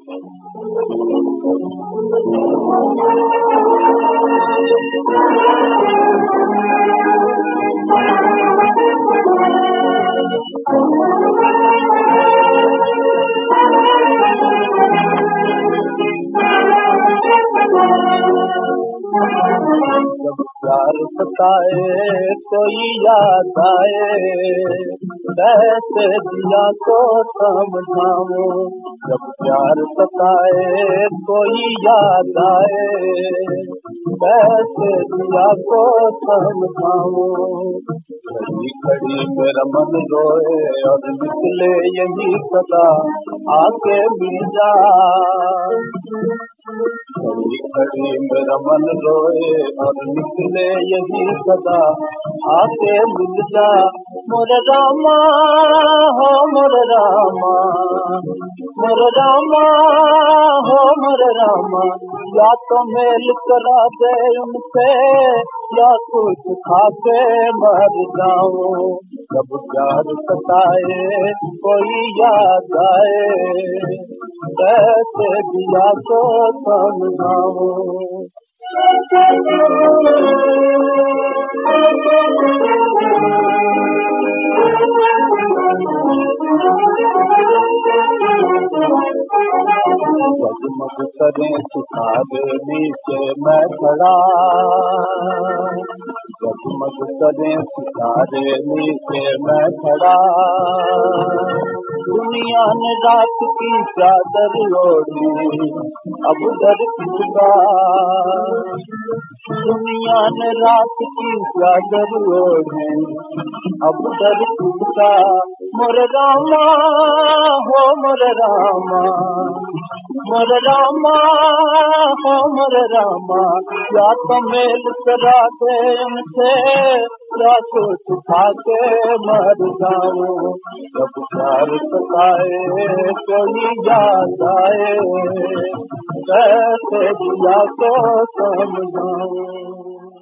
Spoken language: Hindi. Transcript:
जब प्यार सताए कोई याद आए, कैसे दिया को समझाऊं। जब प्यार सताए कोई याद आए, कैसे दिया को समझाऊं। खड़ी खड़ी मेरा मन रोए और निकले यही सदा, आके मिल जा। खड़ी खड़ी मेरा मन रोए और निकले यही सदा, आके मिल जा। मोरे रामा हो मोरे रामा, मोरे रामा हो मोरे रामा। या तो मेल करा दे उनसे, या कुछ खा के मर जाऊं। जब प्यार सताए कोई याद आए, कैसे दिया को समझाऊं। जगमग करें सितारे नीचे मैं खड़ा, जगमग करें सितारे नीचे मैं खड़ा। दुनिया ने रात की चादर ओढ़ी, अब डर किसका। दुनिया ने रात की चादर ओढ़ी, अब डर किसका। मोरे रामा हो मोरे रामा, मोरे रामा हो मोरे रामा। या तो मेल करा दे उनसे, या कुछ खा के मर जाऊं। जब प्यार सताए कोई याद आए, कैसे दिया को समझाऊं।